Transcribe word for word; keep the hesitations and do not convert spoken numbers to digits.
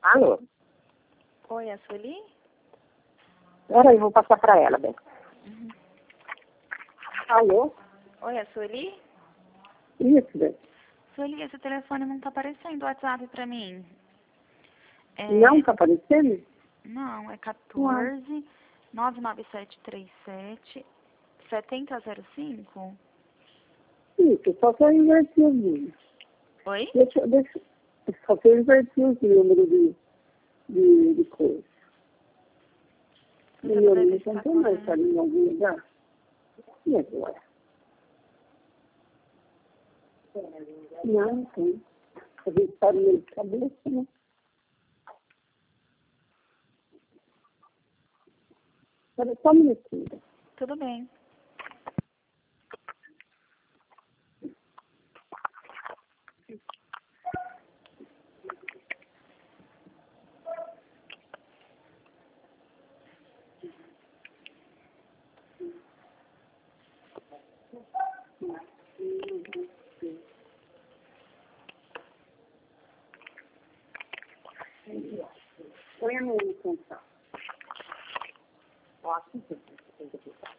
Alô? Oi, a Sueli? Espera aí, vou passar para ela, bem. Uhum. Alô? Oi, a Sueli? Isso, bem. Sueli, esse telefone não tá aparecendo o WhatsApp pra mim. É... Não está aparecendo? Não, é quatorze, nove nove sete três sete, sete zero zero cinco. Isso, só que eu inverti os números. Oi? Deixa, eu- deixa, só que eu inverti os números de, de, de coisa. Você E não eu deve não estar tenho com mais a... para em algum lugar. E agora? Não, não tem. A gente está no meio de cabeça, né? Espera só um minutinho. Tudo bem. Põe a minha intenção. Ó, aqui tem que